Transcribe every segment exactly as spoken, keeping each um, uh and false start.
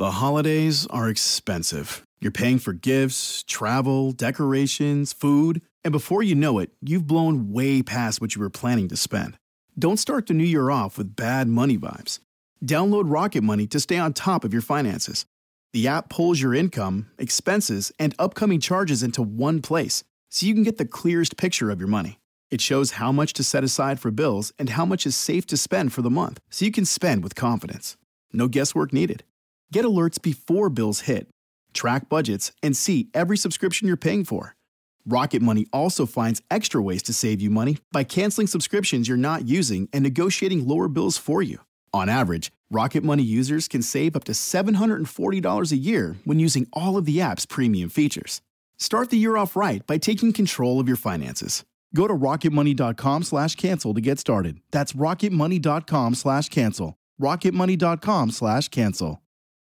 The holidays are expensive. You're paying for gifts, travel, decorations, food, and before you know it, you've blown way past what you were planning to spend. Don't start the new year off with bad money vibes. Download Rocket Money to stay on top of your finances. The app pulls your income, expenses, and upcoming charges into one place, so you can get the clearest picture of your money. It shows how much to set aside for bills and how much is safe to spend for the month, so you can spend with confidence. No guesswork needed. Get alerts before bills hit, track budgets, and see every subscription you're paying for. Rocket Money also finds extra ways to save you money by canceling subscriptions you're not using and negotiating lower bills for you. On average, Rocket Money users can save up to seven hundred forty dollars a year when using all of the app's premium features. Start the year off right by taking control of your finances. Go to rocketmoney.com slash cancel to get started. That's rocketmoney.com slash cancel. rocketmoney.com slash cancel.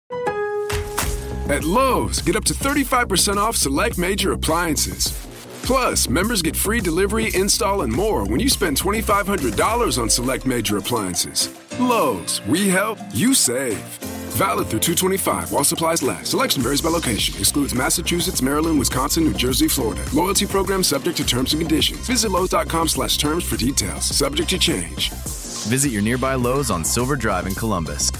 At Lowe's, get up to thirty-five percent off select major appliances. Plus, members get free delivery, install, and more when you spend twenty-five hundred dollars on select major appliances. Lowe's, we help, you save. Valid through two twenty-five while supplies last. Selection varies by location. Excludes Massachusetts, Maryland, Wisconsin, New Jersey, Florida. Loyalty program subject to terms and conditions. Visit Lowe's.com slash terms for details. Subject to change. Visit your nearby Lowe's on Silver Drive in Columbus.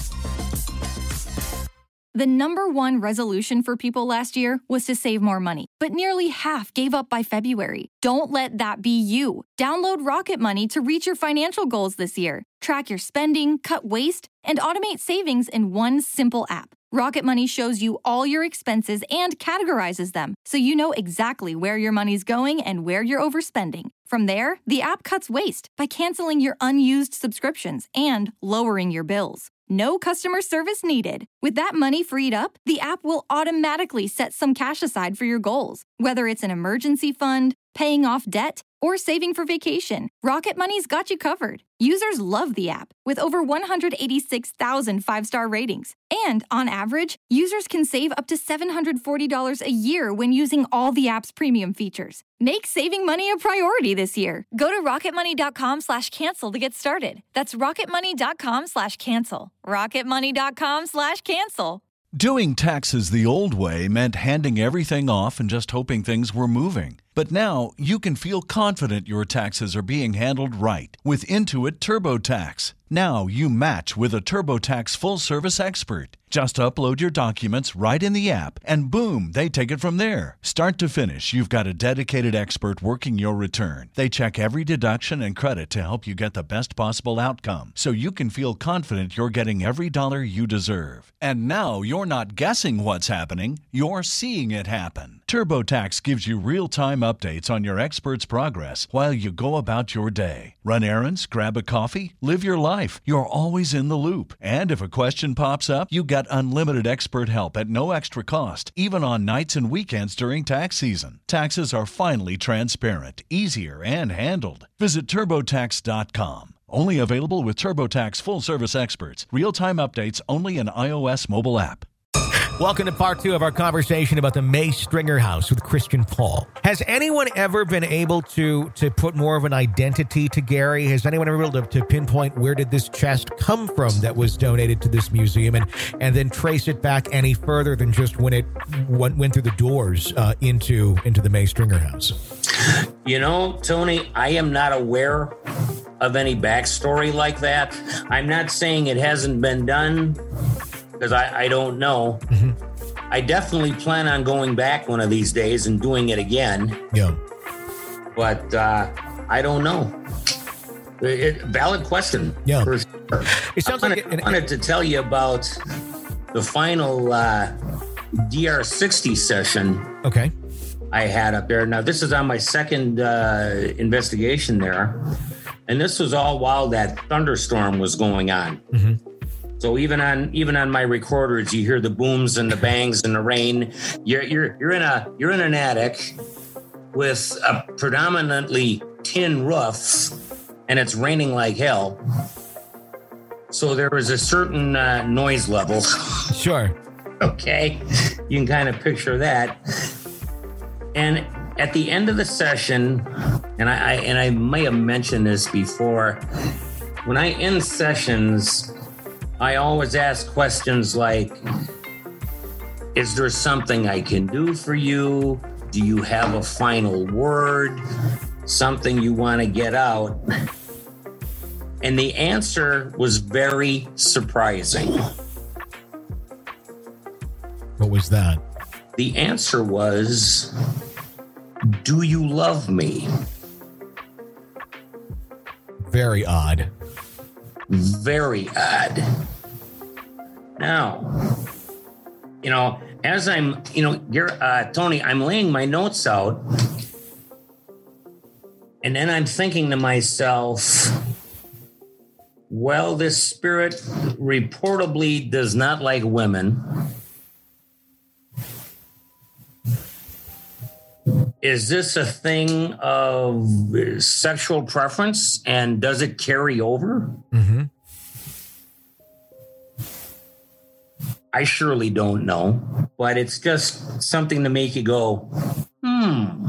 The number one resolution for people last year was to save more money, but nearly half gave up by February. Don't let that be you. Download Rocket Money to reach your financial goals this year. Track your spending, cut waste, and automate savings in one simple app. Rocket Money shows you all your expenses and categorizes them, so you know exactly where your money's going and where you're overspending. From there, the app cuts waste by canceling your unused subscriptions and lowering your bills. No customer service needed. With that money freed up, the app will automatically set some cash aside for your goals, whether it's an emergency fund, paying off debt, or saving for vacation. Rocket Money's got you covered. Users love the app, with over one hundred eighty-six thousand five-star ratings. And on average, users can save up to seven hundred forty dollars a year when using all the app's premium features. Make saving money a priority this year. Go to rocketmoney.com slash cancel to get started. That's rocketmoney.com slash cancel. rocketmoney.com slash cancel. Doing taxes the old way meant handing everything off and just hoping things were moving. But now you can feel confident your taxes are being handled right with Intuit TurboTax. Now you match with a TurboTax full-service expert. Just upload your documents right in the app, and boom, they take it from there. Start to finish, you've got a dedicated expert working your return. They check every deduction and credit to help you get the best possible outcome, so you can feel confident you're getting every dollar you deserve. And now you're not guessing what's happening, you're seeing it happen. TurboTax gives you real-time updates on your expert's progress while you go about your day. Run errands, grab a coffee, live your life. You're always in the loop. And if a question pops up, you get unlimited expert help at no extra cost, even on nights and weekends during tax season. Taxes are finally transparent, easier, and handled. Visit TurboTax dot com. Only available with TurboTax full-service experts. Real-time updates only in iOS mobile app. Welcome to part two of our conversation about the May Stringer House with Christian Paul. Has anyone ever been able to to put more of an identity to Gary? Has anyone ever been able to, to pinpoint where did this chest come from that was donated to this museum, and, and then trace it back any further than just when it went, went through the doors uh, into, into the May Stringer House? You know, Tony, I am not aware of any backstory like that. I'm not saying it hasn't been done, because I, I don't know. Mm-hmm. I definitely plan on going back one of these days and doing it again. Yeah. But uh, I don't know. It, valid question. Yeah. For sure. It sounds I like wanted, it, wanted to tell you about the final uh, D R sixty session. Okay. I had up there. Now, this is on my second uh, investigation there. And this was all while that thunderstorm was going on. Mm-hmm. So even on even on my recorders, you hear the booms and the bangs and the rain. You're you're you're in a you're in an attic with a predominantly tin roof, and it's raining like hell. So there was a certain uh, noise level. Sure. Okay, you can kind of picture that. And at the end of the session, and I, I and I may have mentioned this before, when I end sessions, I always ask questions like, Is there something I can do for you? Do you have a final word? Something you want to get out? And the answer was very surprising. What was that? The answer was, do you love me? Very odd. Very odd. Now, you know, as I'm, you know, you're, uh, Tony, I'm laying my notes out, and then I'm thinking to myself, well, this spirit reportedly does not like women. Is this a thing of sexual preference, and does it carry over? Mm-hmm. I surely don't know, but it's just something to make you go, hmm.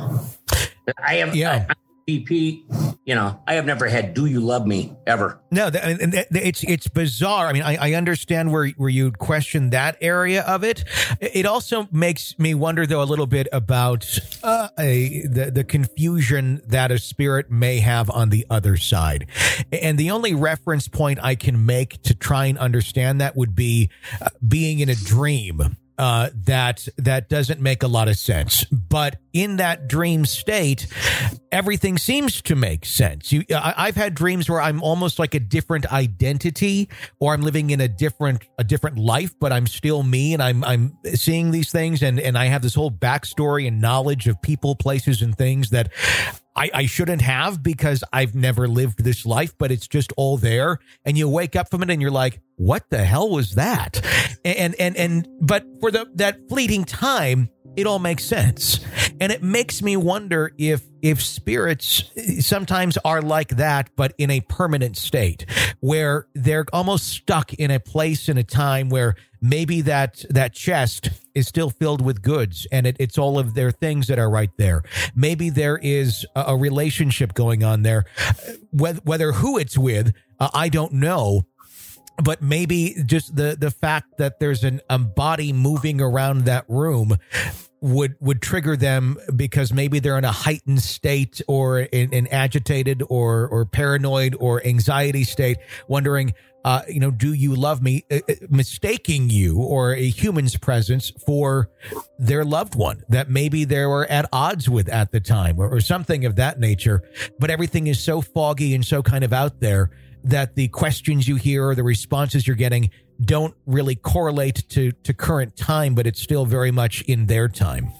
I have, yeah. I, B P, you know, I have never had "Do you love me" ever. No, and it's it's bizarre. I mean, I, I understand where where you'd question that area of it. It also makes me wonder, though, a little bit about uh, a, the the confusion that a spirit may have on the other side. And the only reference point I can make to try and understand that would be uh, being in a dream. Uh, that that doesn't make a lot of sense. But in that dream state, everything seems to make sense. You, I, I've had dreams where I'm almost like a different identity, or I'm living in a different a different life, but I'm still me, and I'm I'm seeing these things, and and I have this whole backstory and knowledge of people, places, and things that I, I shouldn't have because I've never lived this life, but it's just all there. And you wake up from it and you're like, what the hell was that? And, and, and, but for the, that fleeting time, it all makes sense. And it makes me wonder if, if spirits sometimes are like that, but in a permanent state where they're almost stuck in a place in a time where maybe that, that chest is still filled with goods, and it, it's all of their things that are right there. Maybe there is a, a relationship going on there, whether, whether who it's with, uh, I don't know. But maybe just the, the fact that there's an, a body moving around that room would would trigger them, because maybe they're in a heightened state, or in an agitated or or paranoid or anxiety state, wondering, uh, you know, do you love me? Uh, mistaking you or a human's presence for their loved one that maybe they were at odds with at the time, or, or something of that nature. But everything is so foggy and so kind of out there that the questions you hear or the responses you're getting don't really correlate to, to current time, but it's still very much in their time.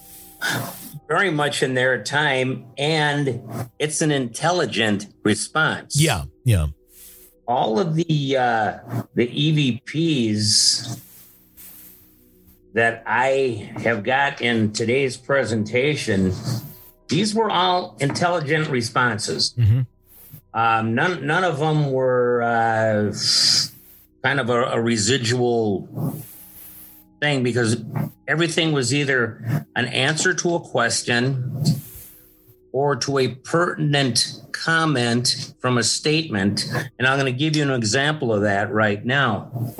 Very much in their time, and it's an intelligent response. Yeah, yeah. All of the uh, the E V Ps that I have got in today's presentation, these were all intelligent responses. Mm-hmm. Um, none, none of them were uh, kind of a, a residual thing, because everything was either an answer to a question or to a pertinent comment from a statement. And I'm going to give you an example of that right now.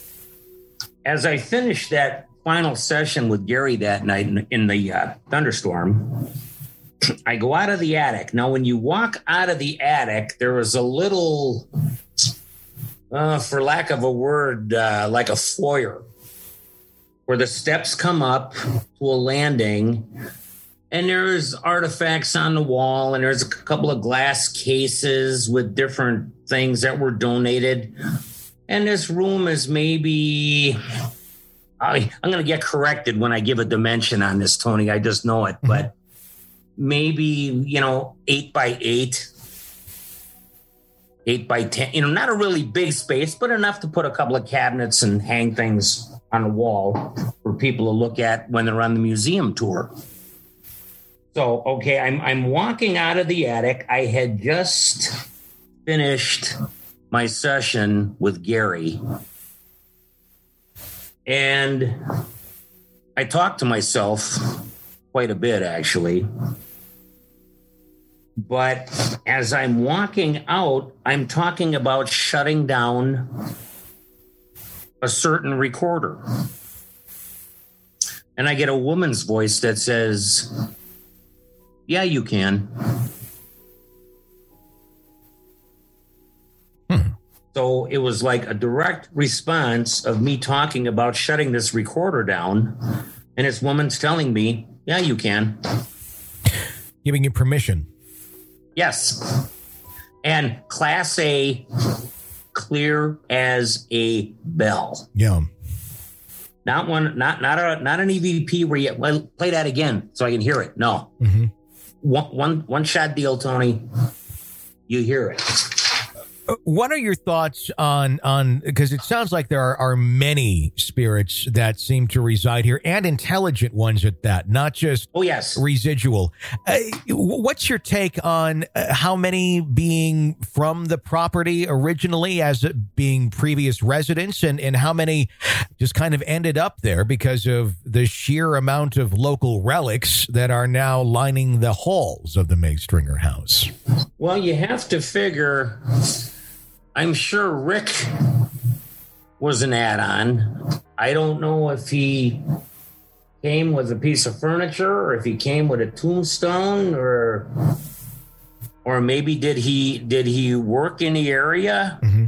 As I finished that final session with Gary that night in, in the uh, thunderstorm, I go out of the attic. Now, when you walk out of the attic, there was a little, uh, for lack of a word, uh, like a foyer, where the steps come up to a landing, and there's artifacts on the wall, and there's a couple of glass cases with different things that were donated. And this room is maybe, I, I'm going to get corrected when I give a dimension on this, Tony. I just know it, but maybe, you know, eight by eight, eight by ten, you know, not a really big space, but enough to put a couple of cabinets and hang things on the wall for people to look at when they're on the museum tour. So, okay, I'm, I'm walking out of the attic. I had just finished my session with Gary, and I talked to myself quite a bit, actually. But as I'm walking out, I'm talking about shutting down a certain recorder. And I get a woman's voice that says, yeah, you can. Hmm. So it was like a direct response of me talking about shutting this recorder down. And this woman's telling me, yeah, you can. Giving you permission. Yes. And Class A, clear as a bell. Yeah. Not one, not not a not an E V P where you well, play that again so I can hear it. No. Mm-hmm. One, one one shot deal, Tony. You hear it. What are your thoughts on, on because it sounds like there are, are many spirits that seem to reside here, and intelligent ones at that, not just oh yes residual. Uh, what's your take on uh, how many being from the property originally as being previous residents, and, and how many just kind of ended up there because of the sheer amount of local relics that are now lining the halls of the May Stringer house? Well, you have to figure... I'm sure Rick was an add-on. I don't know if he came with a piece of furniture or if he came with a tombstone, or or maybe did he did he work in the area? Mm-hmm.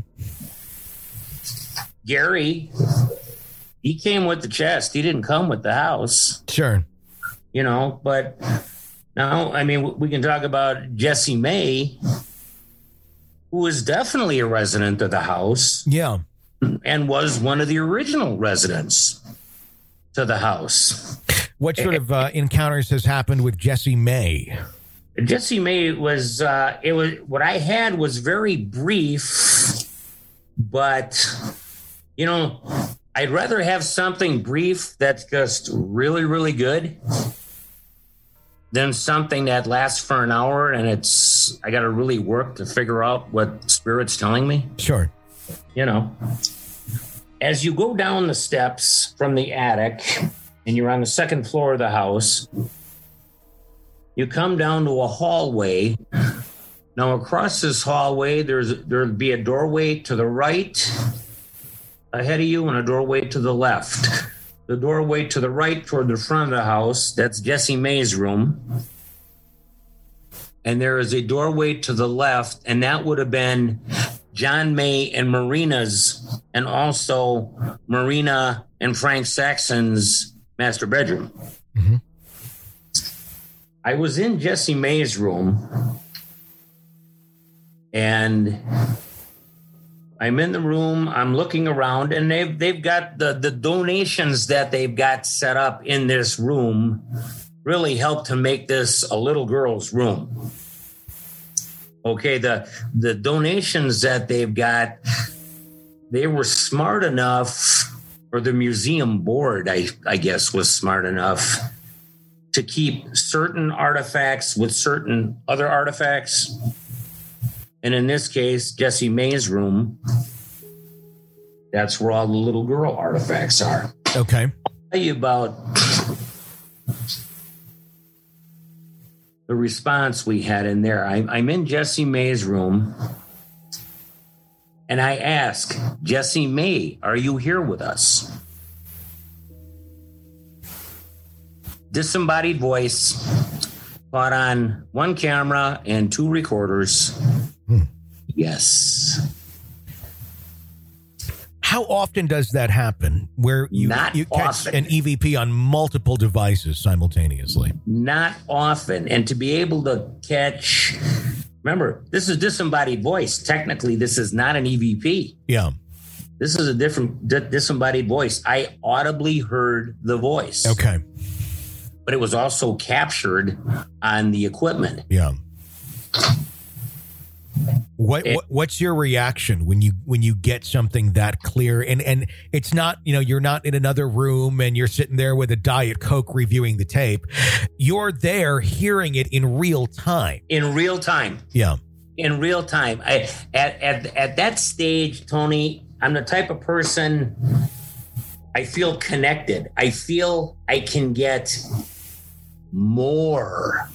Gary, he came with the chest. He didn't come with the house. Sure. You know, but now, I mean, we can talk about Jesse May, who was definitely a resident of the house. Yeah. And was one of the original residents to the house. What sort of uh, encounters has happened with Jesse May? Jesse May was, uh, it was, what I had was very brief, but, you know, I'd rather have something brief that's just really, really good than something that lasts for an hour and it's, I got to really work to figure out what Spirit's telling me. Sure. You know, as you go down the steps from the attic and you're on the second floor of the house, you come down to a hallway. Now across this hallway, there's, there'll be a doorway to the right ahead of you and a doorway to the left. The doorway to the right toward the front of the house, that's Jesse May's room. And there is a doorway to the left, and that would have been John May and Marina's, and also Marina and Frank Saxon's master bedroom. Mm-hmm. I was in Jesse May's room, and I'm in the room, I'm looking around, and they've they've got the, the donations that they've got set up in this room really helped to make this a little girl's room. Okay, the the donations that they've got, they were smart enough, or the museum board, I, I guess, was smart enough to keep certain artifacts with certain other artifacts. And in this case, Jesse May's room, that's where all the little girl artifacts are. Okay. I'll tell you about the response we had in there. I, I'm in Jesse May's room, and I ask, Jesse May, are you here with us? Disembodied voice, caught on one camera and two recorders. Hmm. Yes. How often does that happen where you, you catch often. an E V P on multiple devices simultaneously? Not often. And to be able to catch, remember, this is disembodied voice. Technically, this is not an E V P. Yeah. This is a different d- disembodied voice. I audibly heard the voice. Okay. But it was also captured on the equipment. Yeah. What, what what's your reaction when you when you get something that clear, and and it's not, you know, you're not in another room and you're sitting there with a Diet Coke reviewing the tape. You're there hearing it in real time. In real time. Yeah. In real time. I at at at that stage, Tony, I'm the type of person, I feel connected. I feel I can get more.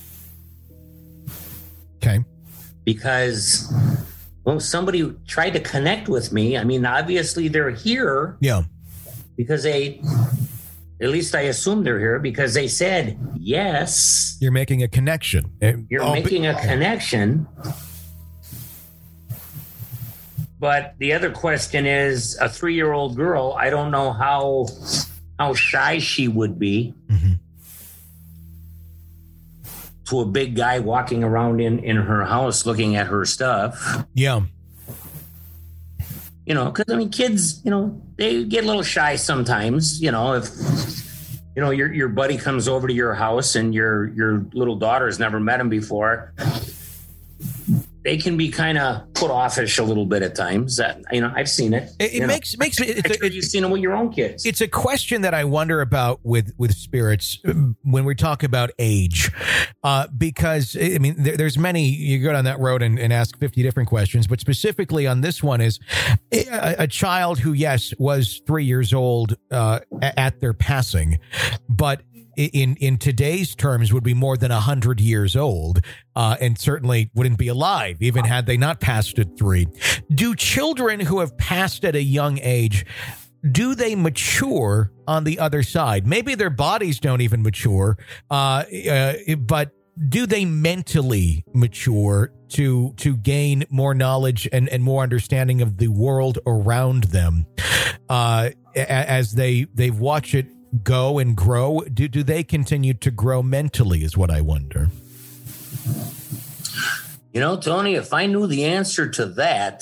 Okay. Because, well, somebody tried to connect with me. I mean, obviously they're here. Yeah. Because they At least I assume they're here because they said yes. You're making a connection. You're oh, making but- a connection. But the other question is, a three-year-old girl, I don't know how how shy she would be mm-hmm. to a big guy walking around in, in her house looking at her stuff. Yeah. You know, because, I mean, kids, you know, they get a little shy sometimes. You know, if, you know, your your buddy comes over to your house and your your little daughter's never met him before, they can be kind of put offish a little bit at times. That, you know, I've seen it. It, it makes know. makes me. It's a, it, you've seen it with your own kids. It's a question that I wonder about with with spirits when we talk about age, uh, because I mean, there, there's many. You go down that road and, and ask fifty different questions, but specifically on this one is a, a child who, yes, was three years old uh, at their passing, but in in today's terms would be more than one hundred years old uh, and certainly wouldn't be alive even had they not passed at three. Do children who have passed at a young age, do they mature on the other side? Maybe their bodies don't even mature, uh, uh, but do they mentally mature to to gain more knowledge and, and more understanding of the world around them uh, as they, they watch it go and grow? Do do they continue to grow mentally is what I wonder. You know, Tony, if I knew the answer to that,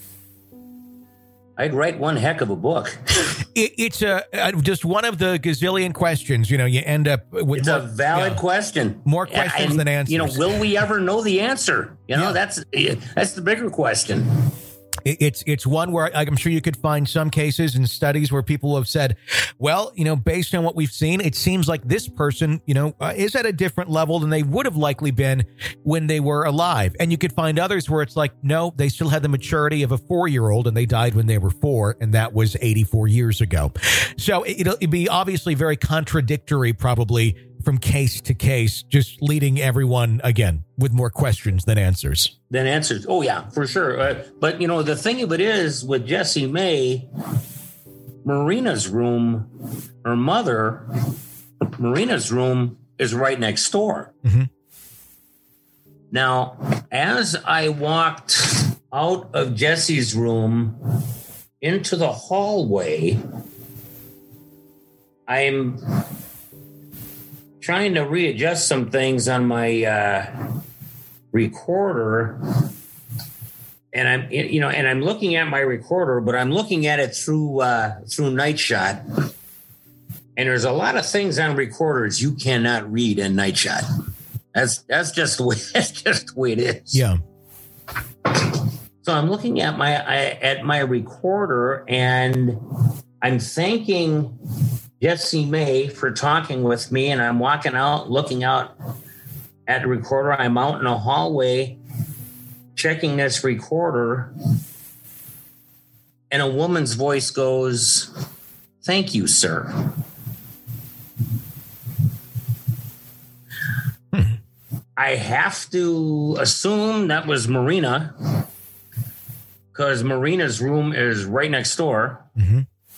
I'd write one heck of a book. It, it's a, a just one of the gazillion questions. You know, you end up with it's more, a valid yeah, question. More questions and, than answers. You know, will we ever know the answer? You know, yeah. that's that's the bigger question. It's it's one where I'm sure you could find some cases and studies where people have said, well, you know, based on what we've seen, it seems like this person, you know, uh, is at a different level than they would have likely been when they were alive. And you could find others where it's like, no, they still had the maturity of a four-year-old and they died when they were four. And that was eighty-four years ago. So it'll, it'll be obviously very contradictory, probably from case to case, just leading everyone, again, with more questions than answers. Than answers. Oh, yeah, for sure. Uh, but, you know, the thing of it is with Jessie May, Marina's room, her mother, Marina's room is right next door. Mm-hmm. Now, as I walked out of Jessie's room into the hallway, I'm trying to readjust some things on my uh, recorder, and I'm, you know, and I'm looking at my recorder, but I'm looking at it through uh, through Night Shot, and there's a lot of things on recorders you cannot read in Night Shot. That's that's just the way that's just the way it is. Yeah. So I'm looking at my I, at my recorder, and I'm thanking Jessie May for talking with me, and I'm walking out, looking out at the recorder. I'm out in a hallway checking this recorder, and a woman's voice goes, "Thank you, sir." Hmm. I have to assume that was Marina, because Marina's room is right next door. Mm-hmm.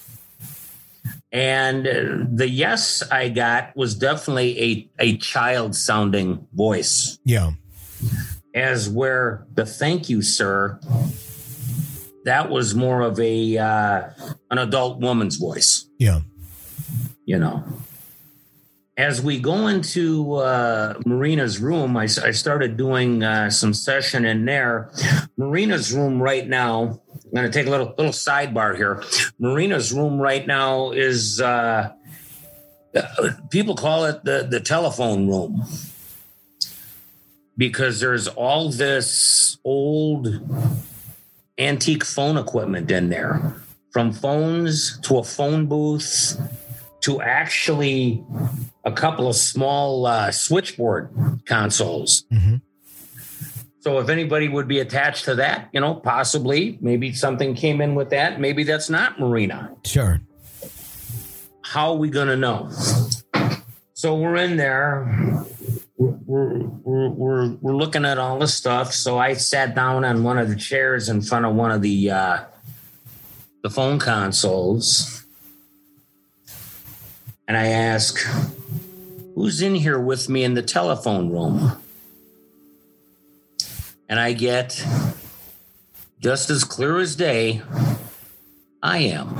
And the yes I got was definitely a, a child-sounding voice. Yeah. As where the thank you, sir, that was more of a uh, an adult woman's voice. Yeah. You know. As we go into uh, Marina's room, I, I started doing uh, some session in there. Marina's room right now, I'm going to take a little little sidebar here. Marina's room right now is, uh, people call it the, the telephone room, because there's all this old antique phone equipment in there, from phones to a phone booth to actually a couple of small uh, switchboard consoles. Mm-hmm. So if anybody would be attached to that, you know, possibly, maybe something came in with that. Maybe that's not Marina. Sure. How are we going to know? So we're in there. We're, we're, we're, we're looking at all the stuff. So I sat down on one of the chairs in front of one of the, uh, the phone consoles. And and I ask, who's in here with me in the telephone room? And I get, just as clear as day, I am.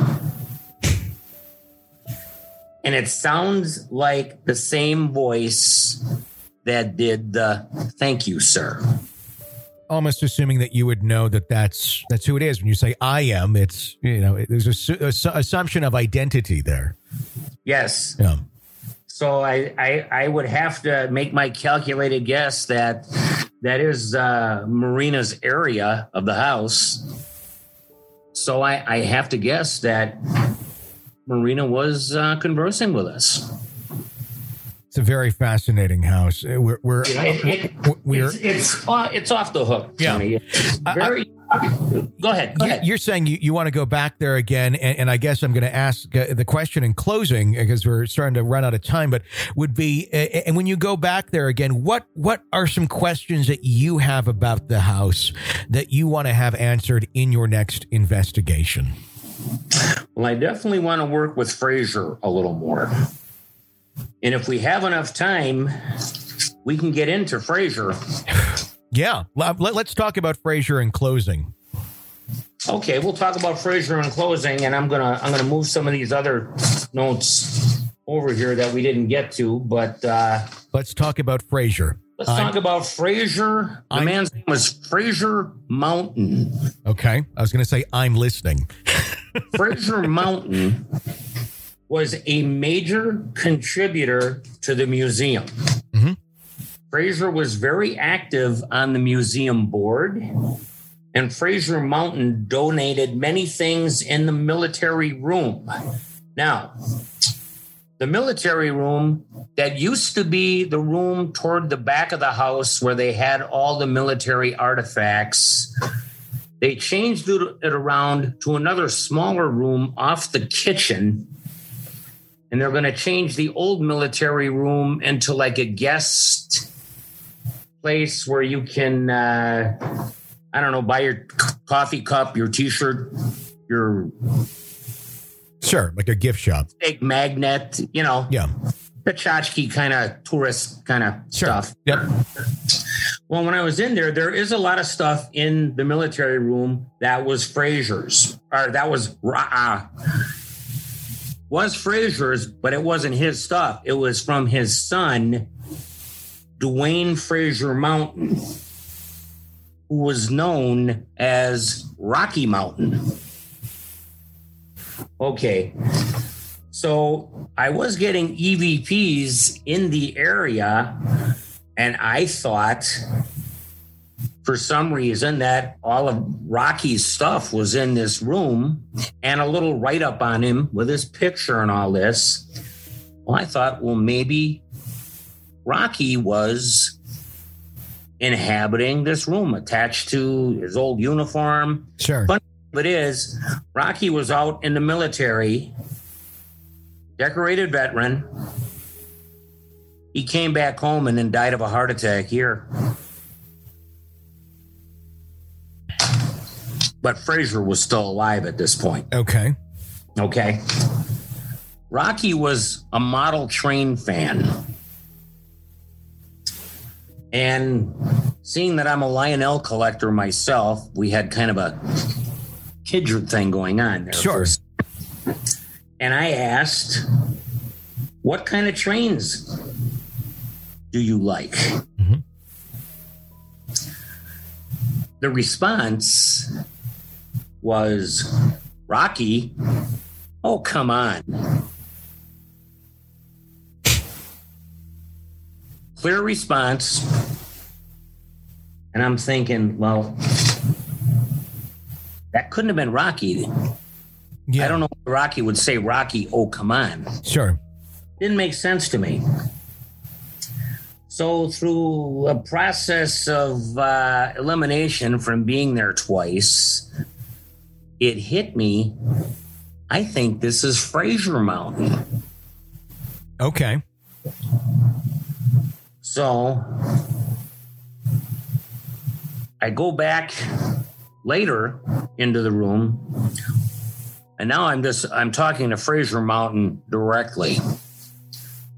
And it sounds like the same voice that did the thank you, sir. Almost assuming that you would know that that's that's who it is. When you say I am, it's, you know, there's a, su- a su- assumption of identity there. Yes. Yeah. So I, I I would have to make my calculated guess that that is uh, Marina's area of the house. So I, I have to guess that Marina was uh, conversing with us. It's a very fascinating house. We're we're Yeah, it, it, we're it's it's, uh, it's off the hook, Tony. Yeah. It's very. I, I, go ahead. Go ahead. You're saying you, you want to go back there again, and, and I guess I'm going to ask uh, the question in closing because we're starting to run out of time. But would be, uh, and when you go back there again, what what are some questions that you have about the house that you want to have answered in your next investigation? Well, I definitely want to work with Fraser a little more. And if we have enough time, we can get into Fraser. Yeah. Let's talk about Fraser in closing. Okay, we'll talk about Fraser in closing, and I'm gonna I'm gonna move some of these other notes over here that we didn't get to, but uh, let's talk about Fraser. Let's I'm, talk about Fraser. The I'm, man's name was Fraser Mountain. Okay, I was gonna say I'm listening. Fraser Mountain was a major contributor to the museum. Mm-hmm. Fraser was very active on the museum board, and Fraser Mountain donated many things in the military room. Now, the military room that used to be the room toward the back of the house where they had all the military artifacts, they changed it around to another smaller room off the kitchen. And they're going to change the old military room into like a guest place where you can, uh, I don't know, buy your coffee cup, your T-shirt, your... Sure, like a gift shop. Steak magnet, you know. Yeah. The tchotchke kind of tourist kind of sure. stuff. Yep. Well, when I was in there, there is a lot of stuff in the military room that was Fraser's. Or that was... Uh, was Fraser's, but it wasn't his stuff. It was from his son, Dwayne Fraser Mountain, who was known as Rocky Mountain. Okay, so I was getting E V Ps in the area, and I thought for some reason that all of Rocky's stuff was in this room and a little write-up on him with his picture and all this. Well, I thought, well, maybe Rocky was inhabiting this room attached to his old uniform. Sure. But it is, Rocky was out in the military, decorated veteran. He came back home and then died of a heart attack here. But Fraser was still alive at this point. Okay. Okay. Rocky was a model train fan. And seeing that I'm a Lionel collector myself, we had kind of a Kidron thing going on there. Sure. First. And I asked, what kind of trains do you like? Mm-hmm. The response was, Rocky? Oh, come on. Clear response. And I'm thinking, well, that couldn't have been Rocky. Yeah. I don't know if Rocky would say, Rocky, oh, come on. Sure. Didn't make sense to me. So through a process of uh, elimination from being there twice, it hit me. I think this is Fraser Mountain. Okay. So I go back later into the room, and now I'm just I'm talking to Fraser Mountain directly.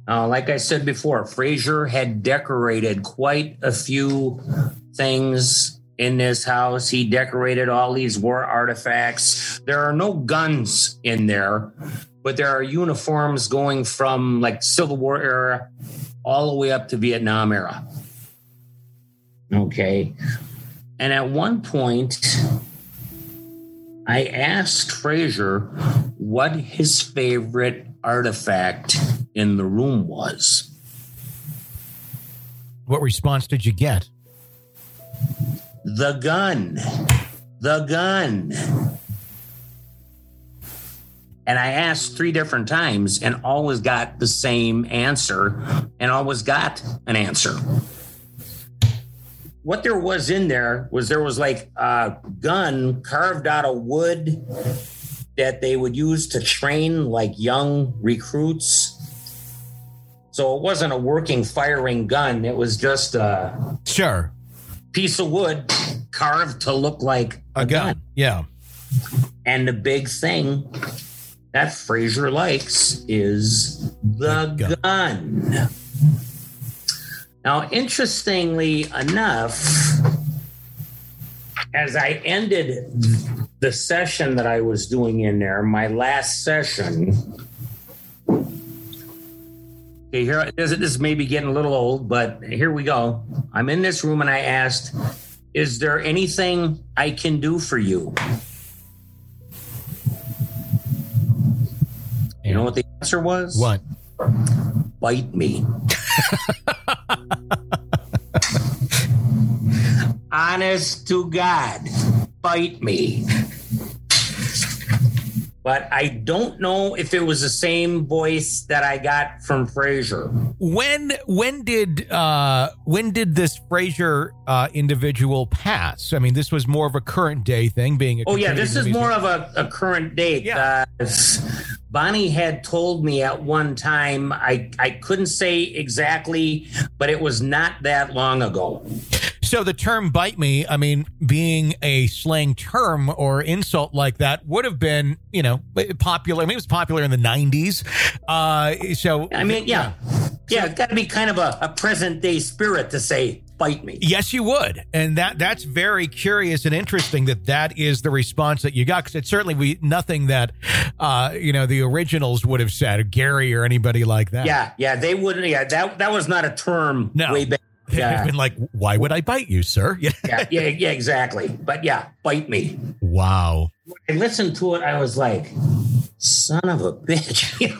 Uh, like I said before, Frazier had decorated quite a few things in this house. He decorated all these war artifacts. There are no guns in there, but there are uniforms going from like Civil War era all the way up to Vietnam era. Okay. And at one point, I asked Frazier what his favorite artifact in the room was. What response did you get? The gun. The gun. And I asked three different times and always got the same answer and always got an answer. What there was in there was there was like a gun carved out of wood that they would use to train like young recruits. So it wasn't a working firing gun. It was just a sure piece of wood carved to look like a, a gun. gun. Yeah. And the big thing that Frazier likes is the, the gun. gun. Now, interestingly enough, as I ended the session that I was doing in there, my last session, okay, here, this, this may be getting a little old, but here we go. I'm in this room and I asked, is there anything I can do for you? You know what the answer was? What? Bite me. Honest to God, bite me. But I don't know if it was the same voice that I got from Frazier. When when did uh, when did this Frazier uh, individual pass? I mean, this was more of a current day thing, being a oh yeah, this is more of a, a current date. Yeah. Uh, Bonnie had told me at one time, I I couldn't say exactly, but it was not that long ago. So the term "bite me," I mean, being a slang term or insult like that would have been, you know, popular. I mean, it was popular in the nineties. Uh, so I mean, yeah, yeah, it's got to be kind of a, a present day spirit to say "bite me." Yes, you would, and that that's very curious and interesting that that is the response that you got, because it's certainly we, nothing that uh, you know the originals would have said, or Gary or anybody like that. Yeah, yeah, they wouldn't. Yeah, that that was not a term no. way back. They've Yeah. been like, why would I bite you, sir? Yeah. yeah, yeah, yeah, exactly. But yeah, bite me. Wow. I listened to it. I was like, son of a bitch. You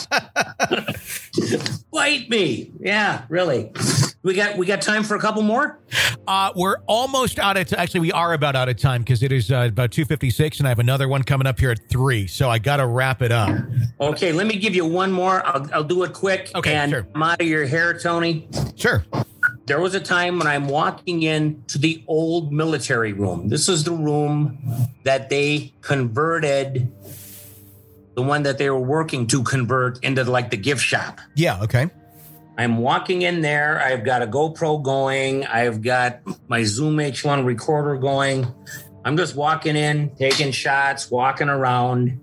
know? Bite me. Yeah, really. We got we got time for a couple more? Uh, we're almost out of time. Actually, we are about out of time because it is uh, about two fifty-six and I have another one coming up here at three. So I got to wrap it up. Okay, let me give you one more. I'll, I'll do it quick. Okay, and sure. I'm out of your hair, Tony. Sure. There was a time when I'm walking into the old military room. This is the room that they converted, the one that they were working to convert into like the gift shop. Yeah. Okay. I'm walking in there. I've got a GoPro going. I've got my Zoom H one recorder going. I'm just walking in, taking shots, walking around.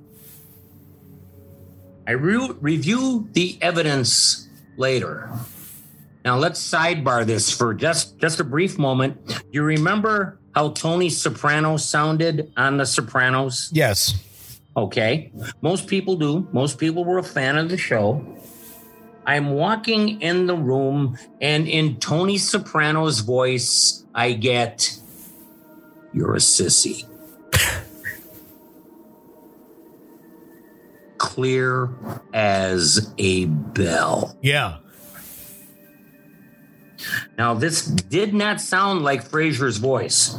I re- review the evidence later. Now, let's sidebar this for just, just a brief moment. You remember how Tony Soprano sounded on The Sopranos? Yes. Okay. Most people do. Most people were a fan of the show. I'm walking in the room, and in Tony Soprano's voice, I get, "You're a sissy." Clear as a bell. Yeah. Now, this did not sound like Frazier's voice.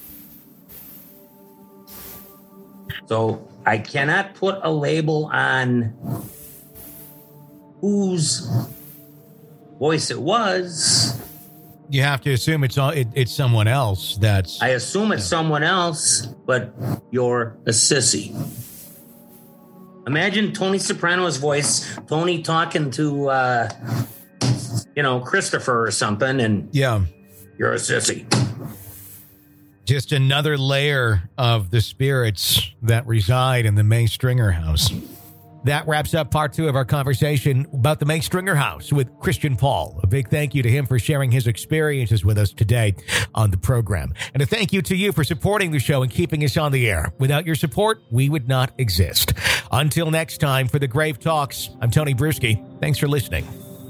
So I cannot put a label on whose voice it was. You have to assume it's all, it, it's someone else. That's I assume it's someone else, but you're a sissy. Imagine Tony Soprano's voice, Tony talking to, uh, you know, Christopher or something, and yeah, you're a sissy. Just another layer of the spirits that reside in the May Stringer house. That wraps up part two of our conversation about the May Stringer House with Christian Paul. A big thank you to him for sharing his experiences with us today on the program. And a thank you to you for supporting the show and keeping us on the air. Without your support, we would not exist. Until next time, for the Grave Talks, I'm Tony Bruschi. Thanks for listening.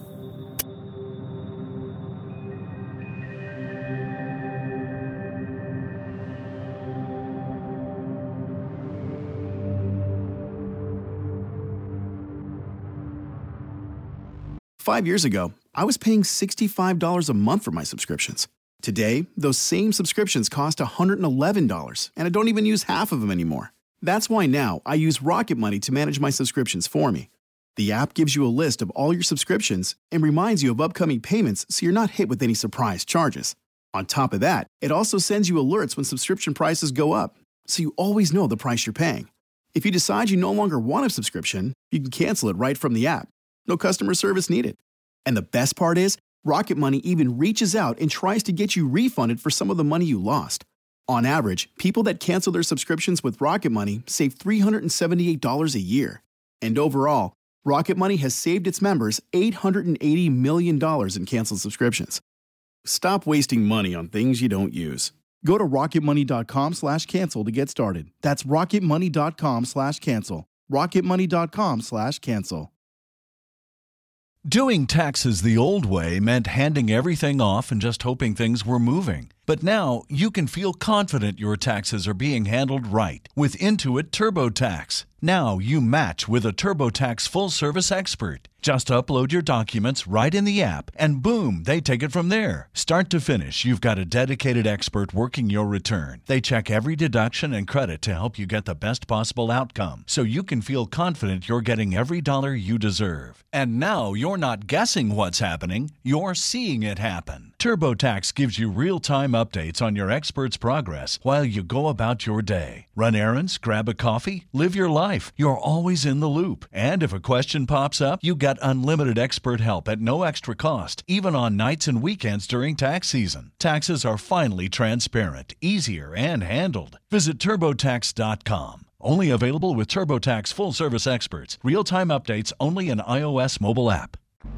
Five years ago, I was paying sixty-five dollars a month for my subscriptions. Today, those same subscriptions cost one hundred eleven dollars, and I don't even use half of them anymore. That's why now I use Rocket Money to manage my subscriptions for me. The app gives you a list of all your subscriptions and reminds you of upcoming payments so you're not hit with any surprise charges. On top of that, it also sends you alerts when subscription prices go up, so you always know the price you're paying. If you decide you no longer want a subscription, you can cancel it right from the app. No customer service needed. And the best part is, Rocket Money even reaches out and tries to get you refunded for some of the money you lost. On average, people that cancel their subscriptions with Rocket Money save three hundred seventy-eight dollars a year. And overall, Rocket Money has saved its members eight hundred eighty million dollars in canceled subscriptions. Stop wasting money on things you don't use. Go to rocketmoney.com slash cancel to get started. That's rocketmoney.com slash cancel. rocketmoney.com slash cancel. Doing taxes the old way meant handing everything off and just hoping things were moving. But now you can feel confident your taxes are being handled right with Intuit TurboTax. Now you match with a TurboTax full-service expert. Just upload your documents right in the app, and boom, they take it from there. Start to finish, you've got a dedicated expert working your return. They check every deduction and credit to help you get the best possible outcome, so you can feel confident you're getting every dollar you deserve. And now you're not guessing what's happening, you're seeing it happen. TurboTax gives you real-time updates on your expert's progress while you go about your day. Run errands, grab a coffee, live your life. You're always in the loop. And if a question pops up, you get unlimited expert help at no extra cost, even on nights and weekends during tax season. Taxes are finally transparent, easier, and handled. Visit turbo tax dot com. Only available with TurboTax full-service experts. Real-time updates only in iOS mobile app.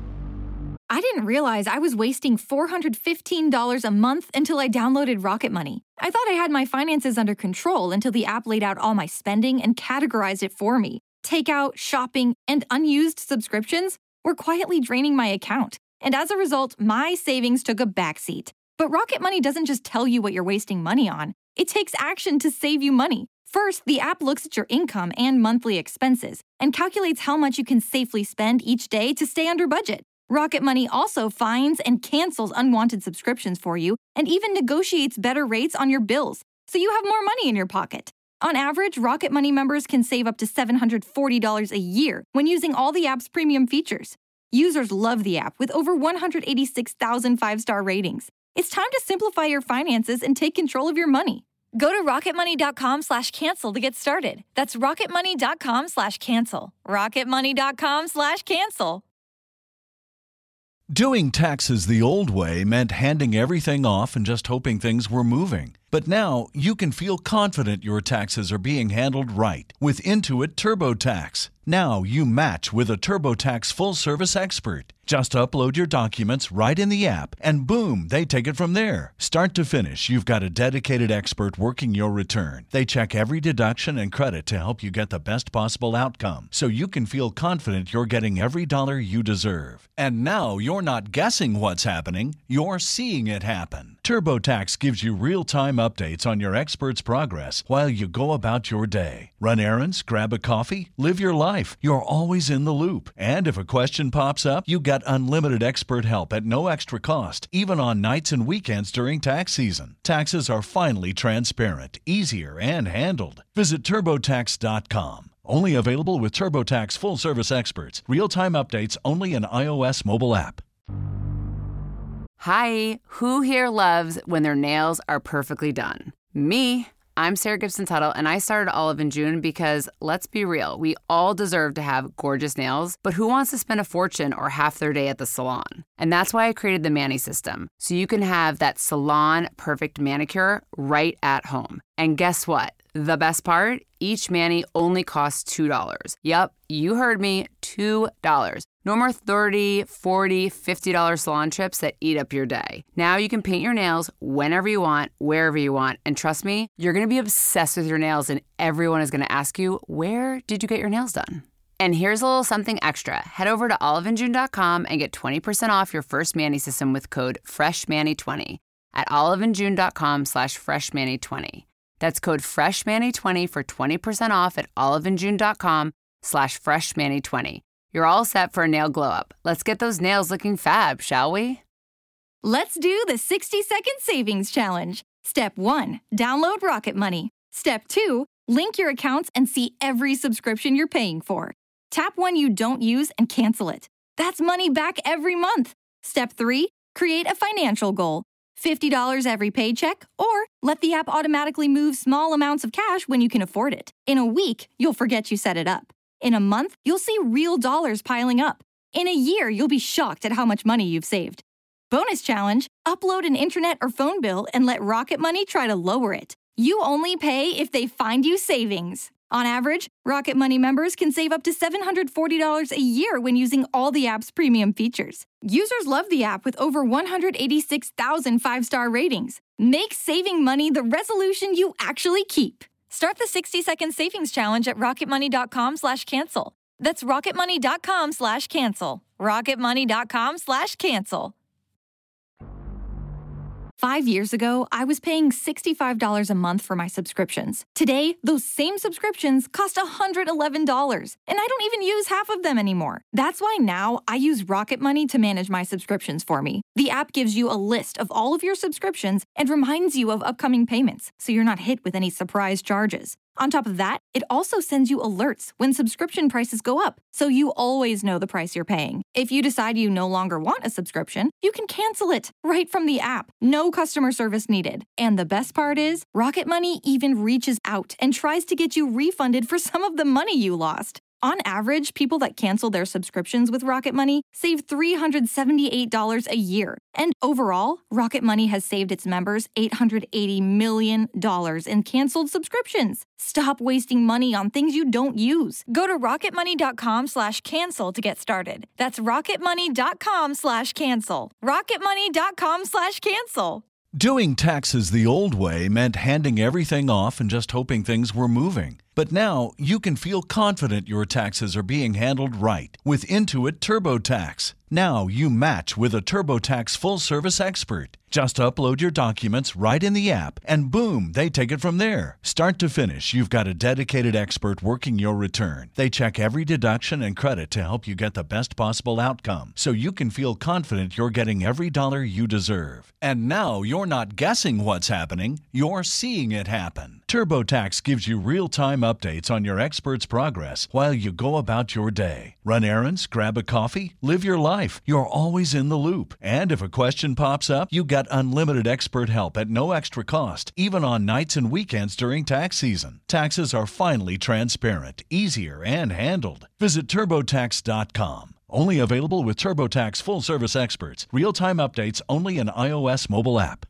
I didn't realize I was wasting four hundred fifteen dollars a month until I downloaded Rocket Money. I thought I had my finances under control until the app laid out all my spending and categorized it for me. Takeout, shopping, and unused subscriptions were quietly draining my account. And as a result, my savings took a backseat. But Rocket Money doesn't just tell you what you're wasting money on. It takes action to save you money. First, the app looks at your income and monthly expenses and calculates how much you can safely spend each day to stay under budget. Rocket Money also finds and cancels unwanted subscriptions for you and even negotiates better rates on your bills, so you have more money in your pocket. On average, Rocket Money members can save up to seven hundred forty dollars a year when using all the app's premium features. Users love the app with over one hundred eighty-six thousand five-star ratings. It's time to simplify your finances and take control of your money. Go to rocketmoney.com slash cancel to get started. That's rocketmoney.com slash cancel. rocketmoney.com slash cancel. Doing taxes the old way meant handing everything off and just hoping things were moving. But now you can feel confident your taxes are being handled right with Intuit TurboTax. Now you match with a TurboTax full-service expert. Just upload your documents right in the app, and boom, they take it from there. Start to finish, you've got a dedicated expert working your return. They check every deduction and credit to help you get the best possible outcome, so you can feel confident you're getting every dollar you deserve. And now you're not guessing what's happening, you're seeing it happen. TurboTax gives you real-time updates on your expert's progress while you go about your day. Run errands, grab a coffee, live your life. You're always in the loop. And if a question pops up, you get unlimited expert help at no extra cost, even on nights and weekends during tax season. Taxes are finally transparent, easier, and handled. Visit turbo tax dot com. Only available with TurboTax full-service experts. Real-time updates only in iOS mobile app. Hi, who here loves when their nails are perfectly done? Me. I'm Sarah Gibson Tuttle, and I started Olive in June because, let's be real, we all deserve to have gorgeous nails, but who wants to spend a fortune or half their day at the salon? And that's why I created the Mani System, so you can have that salon-perfect manicure right at home. And guess what? The best part? Each mani only costs two dollars. Yup, you heard me, two dollars. No more thirty dollars, forty dollars, fifty dollars salon trips that eat up your day. Now you can paint your nails whenever you want, wherever you want. And trust me, you're going to be obsessed with your nails and everyone is going to ask you, where did you get your nails done? And here's a little something extra. Head over to olive and june dot com and get twenty percent off your first mani system with code fresh mani twenty at olive and june dot com slash fresh mani twenty. That's code fresh mani twenty for twenty percent off at olive and june dot com slash fresh mani twenty. You're all set for a nail glow up. Let's get those nails looking fab, shall we? Let's do the sixty second savings challenge. Step one, download Rocket Money. Step two, link your accounts and see every subscription you're paying for. Tap one you don't use and cancel it. That's money back every month. Step three, create a financial goal. fifty dollars every paycheck, or let the app automatically move small amounts of cash when you can afford it. In a week, you'll forget you set it up. In a month, you'll see real dollars piling up. In a year, you'll be shocked at how much money you've saved. Bonus challenge, upload an internet or phone bill and let Rocket Money try to lower it. You only pay if they find you savings. On average, Rocket Money members can save up to seven hundred forty dollars a year when using all the app's premium features. Users love the app with over one hundred eighty-six thousand five-star ratings. Make saving money the resolution you actually keep. Start the sixty second savings challenge at rocketmoney.com slash cancel. That's rocketmoney.com slash cancel. rocketmoney.com slash cancel. Five years ago, I was paying sixty-five dollars a month for my subscriptions. Today, those same subscriptions cost one hundred eleven dollars, and I don't even use half of them anymore. That's why now I use Rocket Money to manage my subscriptions for me. The app gives you a list of all of your subscriptions and reminds you of upcoming payments, so you're not hit with any surprise charges. On top of that, it also sends you alerts when subscription prices go up, so you always know the price you're paying. If you decide you no longer want a subscription, you can cancel it right from the app. No customer service needed. And the best part is, Rocket Money even reaches out and tries to get you refunded for some of the money you lost. On average, people that cancel their subscriptions with Rocket Money save three hundred seventy-eight dollars a year. And overall, Rocket Money has saved its members eight hundred eighty million dollars in canceled subscriptions. Stop wasting money on things you don't use. Go to rocketmoney.com slash cancel to get started. That's rocketmoney.com slash cancel. rocketmoney.com slash cancel. Doing taxes the old way meant handing everything off and just hoping things were moving. But now you can feel confident your taxes are being handled right with Intuit TurboTax. Now you match with a TurboTax full-service expert. Just upload your documents right in the app, and boom, they take it from there. Start to finish, you've got a dedicated expert working your return. They check every deduction and credit to help you get the best possible outcome, so you can feel confident you're getting every dollar you deserve. And now you're not guessing what's happening, you're seeing it happen. TurboTax gives you real-time updates on your expert's progress while you go about your day. Run errands, grab a coffee, live your life. You're always in the loop. And if a question pops up, you get unlimited expert help at no extra cost, even on nights and weekends during tax season. Taxes are finally transparent, easier, and handled. Visit TurboTax dot com. Only available with TurboTax full-service experts. Real-time updates only in iOS mobile app.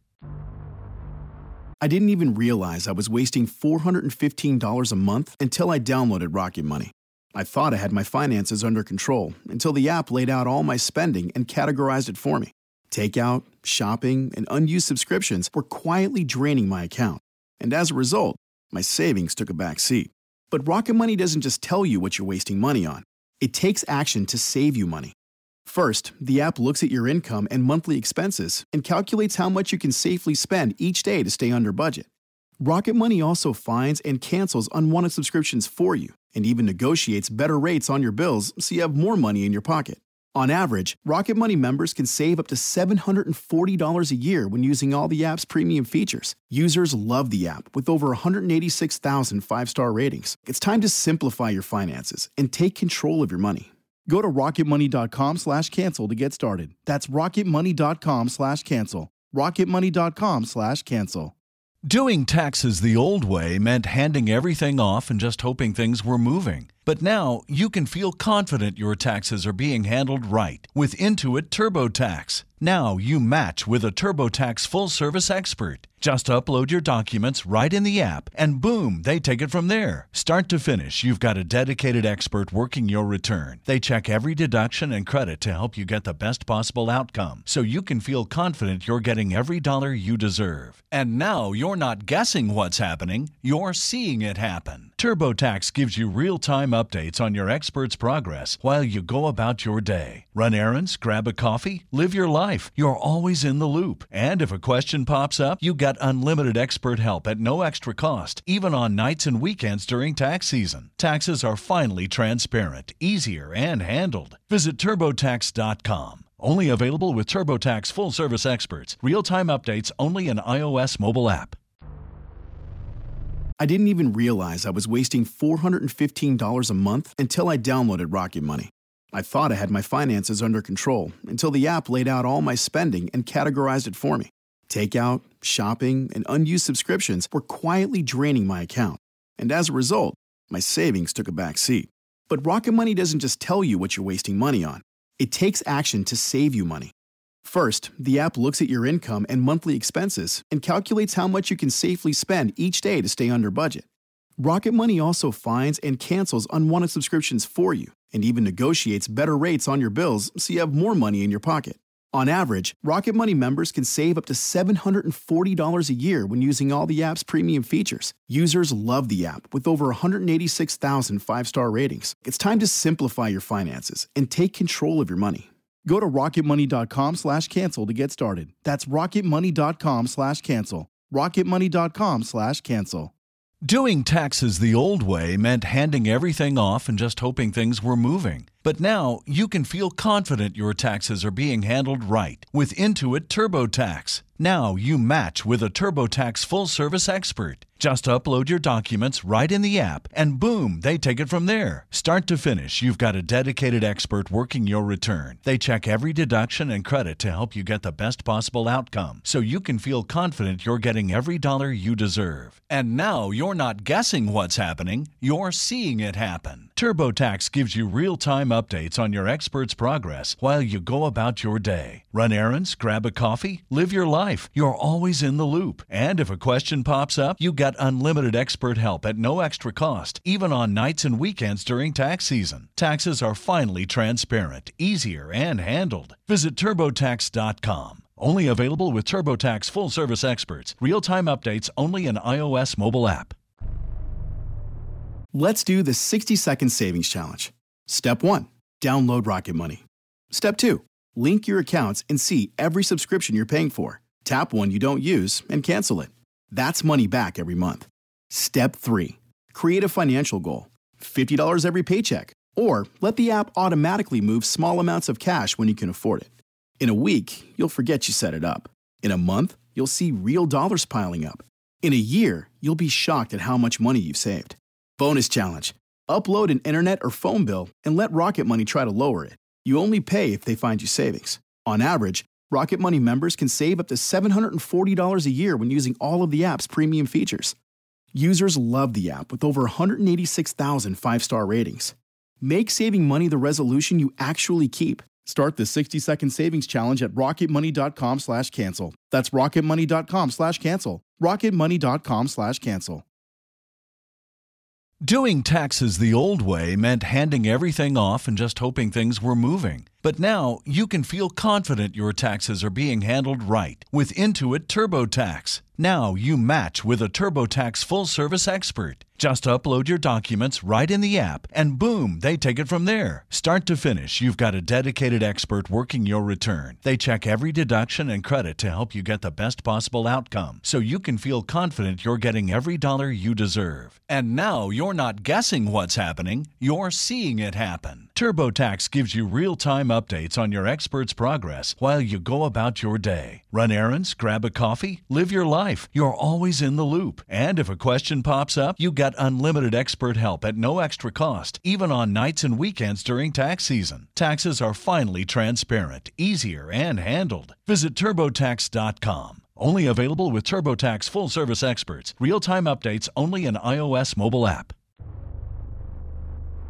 I didn't even realize I was wasting four hundred fifteen dollars a month until I downloaded Rocket Money. I thought I had my finances under control until the app laid out all my spending and categorized it for me. Takeout, shopping, and unused subscriptions were quietly draining my account. And as a result, my savings took a back seat. But Rocket Money doesn't just tell you what you're wasting money on. It takes action to save you money. First, the app looks at your income and monthly expenses and calculates how much you can safely spend each day to stay under budget. Rocket Money also finds and cancels unwanted subscriptions for you and even negotiates better rates on your bills so you have more money in your pocket. On average, Rocket Money members can save up to seven hundred forty dollars a year when using all the app's premium features. Users love the app with over one hundred eighty-six thousand five-star ratings. It's time to simplify your finances and take control of your money. Go to rocketmoney.com slash cancel to get started. That's rocketmoney.com slash cancel. rocketmoney.com slash cancel. Doing taxes the old way meant handing everything off and just hoping things were moving. But now you can feel confident your taxes are being handled right with Intuit TurboTax. Now you match with a TurboTax full-service expert. Just upload your documents right in the app, and boom, they take it from there. Start to finish, you've got a dedicated expert working your return. They check every deduction and credit to help you get the best possible outcome, so you can feel confident you're getting every dollar you deserve. And now you're not guessing what's happening, you're seeing it happen. TurboTax gives you real-time updates on your expert's progress while you go about your day. Run errands, grab a coffee, live your life. You're always in the loop. And if a question pops up, you got unlimited expert help at no extra cost, even on nights and weekends during tax season. Taxes are finally transparent, easier, and handled. Visit TurboTax dot com. Only available with TurboTax full-service experts. Real-time updates only in iOS mobile app. I didn't even realize I was wasting four hundred fifteen dollars a month until I downloaded Rocket Money. I thought I had my finances under control until the app laid out all my spending and categorized it for me. Takeout, shopping, and unused subscriptions were quietly draining my account. And as a result, my savings took a back seat. But Rocket Money doesn't just tell you what you're wasting money on. It takes action to save you money. First, the app looks at your income and monthly expenses and calculates how much you can safely spend each day to stay under budget. Rocket Money also finds and cancels unwanted subscriptions for you and even negotiates better rates on your bills so you have more money in your pocket. On average, Rocket Money members can save up to seven hundred forty dollars a year when using all the app's premium features. Users love the app with over one hundred eighty-six thousand five-star ratings. It's time to simplify your finances and take control of your money. Go to rocketmoney.com slash cancel to get started. That's rocketmoney.com slash cancel. rocketmoney.com slash cancel. Doing taxes the old way meant handing everything off and just hoping things were moving. But now you can feel confident your taxes are being handled right with Intuit TurboTax. Now you match with a TurboTax full-service expert. Just upload your documents right in the app, and boom, they take it from there. Start to finish, you've got a dedicated expert working your return. They check every deduction and credit to help you get the best possible outcome, so you can feel confident you're getting every dollar you deserve. And now you're not guessing what's happening, you're seeing it happen. TurboTax gives you real-time updates on your expert's progress while you go about your day. Run errands, grab a coffee, live your life. You're always in the loop. And if a question pops up, you got unlimited expert help at no extra cost, even on nights and weekends during tax season. Taxes are finally transparent, easier, and handled. Visit TurboTax dot com. Only available with TurboTax full-service experts. Real-time updates only in iOS mobile app. Let's do the sixty-second savings challenge. Step one, download Rocket Money. Step two, link your accounts and see every subscription you're paying for. Tap one you don't use and cancel it. That's money back every month. Step three, create a financial goal. fifty dollars every paycheck. Or let the app automatically move small amounts of cash when you can afford it. In a week, you'll forget you set it up. In a month, you'll see real dollars piling up. In a year, you'll be shocked at how much money you've saved. Bonus challenge. Upload an internet or phone bill and let Rocket Money try to lower it. You only pay if they find you savings. On average, Rocket Money members can save up to seven hundred forty dollars a year when using all of the app's premium features. Users love the app with over one hundred eighty-six thousand five-star ratings. Make saving money the resolution you actually keep. Start the sixty-second savings challenge at rocketmoney.com slash cancel. That's rocketmoney.com slash cancel. rocketmoney.com slash cancel. Doing taxes the old way meant handing everything off and just hoping things were moving. But now you can feel confident your taxes are being handled right with Intuit TurboTax. Now you match with a TurboTax full-service expert. Just upload your documents right in the app, and boom, they take it from there. Start to finish, you've got a dedicated expert working your return. They check every deduction and credit to help you get the best possible outcome, so you can feel confident you're getting every dollar you deserve. And now you're not guessing what's happening, you're seeing it happen. TurboTax gives you real-time updates on your expert's progress while you go about your day. Run errands, grab a coffee, live your life. You're always in the loop. And if a question pops up, you got unlimited expert help at no extra cost, even on nights and weekends during tax season. Taxes are finally transparent, easier, and handled. Visit TurboTax dot com. Only available with TurboTax full-service experts. Real-time updates only in iOS mobile app.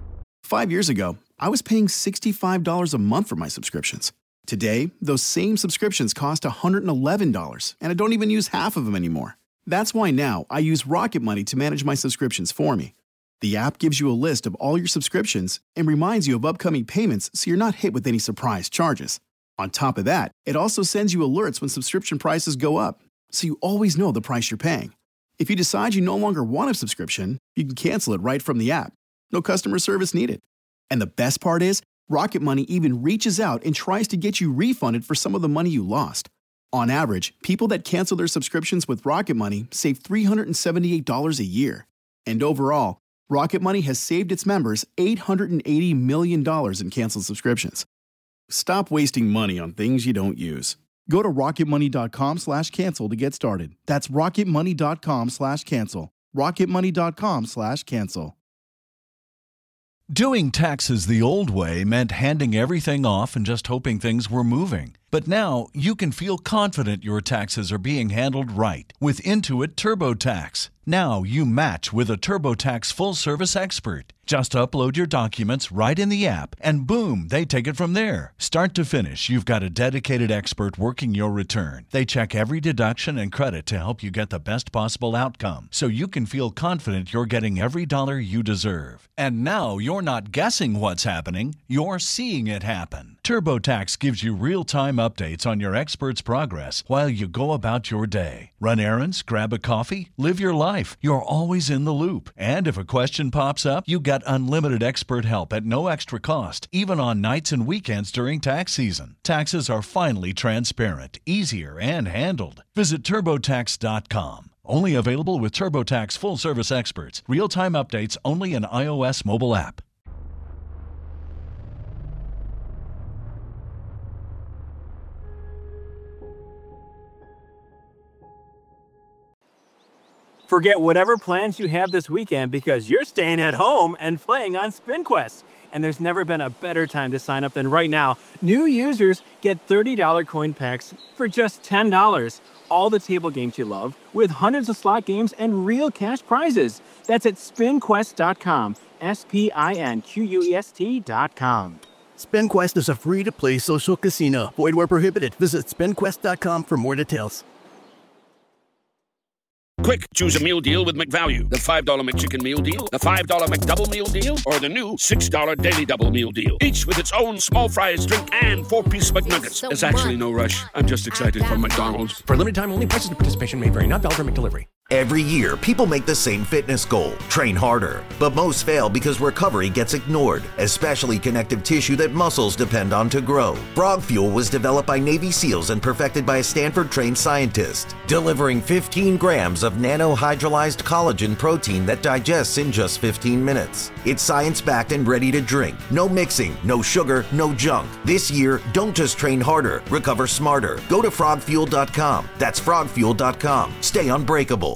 Five years ago, I was paying sixty-five dollars a month for my subscriptions. Today, those same subscriptions cost one hundred eleven dollars, and I don't even use half of them anymore. That's why now I use Rocket Money to manage my subscriptions for me. The app gives you a list of all your subscriptions and reminds you of upcoming payments so you're not hit with any surprise charges. On top of that, it also sends you alerts when subscription prices go up, so you always know the price you're paying. If you decide you no longer want a subscription, you can cancel it right from the app. No customer service needed. And the best part is, Rocket Money even reaches out and tries to get you refunded for some of the money you lost. On average, people that cancel their subscriptions with Rocket Money save three hundred seventy-eight dollars a year. And overall, Rocket Money has saved its members eight hundred eighty million dollars in canceled subscriptions. Stop wasting money on things you don't use. Go to rocketmoney.com slash cancel to get started. That's rocketmoney.com slash cancel. rocketmoney.com slash cancel. Doing taxes the old way meant handing everything off and just hoping things were moving. But now you can feel confident your taxes are being handled right with Intuit TurboTax. Now you match with a TurboTax full-service expert. Just upload your documents right in the app, and boom, they take it from there. Start to finish, you've got a dedicated expert working your return. They check every deduction and credit to help you get the best possible outcome, so you can feel confident you're getting every dollar you deserve. And now you're not guessing what's happening, you're seeing it happen. TurboTax gives you real-time updates on your expert's progress while you go about your day. Run errands, grab a coffee, live your life. You're always in the loop. And if a question pops up, you got unlimited expert help at no extra cost, even on nights and weekends during tax season. Taxes are finally transparent, easier, and handled. Visit TurboTax dot com. Only available with TurboTax full-service experts. Real-time updates only in iOS mobile app. Forget whatever plans you have this weekend because you're staying at home and playing on SpinQuest. And there's never been a better time to sign up than right now. New users get thirty dollars coin packs for just ten dollars. All the table games you love with hundreds of slot games and real cash prizes. That's at spin quest dot com. S P I N Q U E S T dot com. SpinQuest is a free-to-play social casino. Void where prohibited. Visit spin quest dot com for more details. Quick, choose a meal deal with McValue. The five dollar McChicken meal deal, the five dollar McDouble meal deal, or the new six dollar Daily Double meal deal. Each with its own small fries, drink, and four-piece McNuggets. There's actually no rush. I'm just excited for McDonald's. For limited time only, prices and participation may vary. Not valid for McDelivery. Every year, people make the same fitness goal, train harder. But most fail because recovery gets ignored, especially connective tissue that muscles depend on to grow. Frog Fuel was developed by Navy SEALs and perfected by a Stanford-trained scientist, delivering fifteen grams of nanohydrolyzed collagen protein that digests in just fifteen minutes. It's science-backed and ready to drink. No mixing, no sugar, no junk. This year, don't just train harder, recover smarter. Go to frog fuel dot com. That's frog fuel dot com. Stay unbreakable.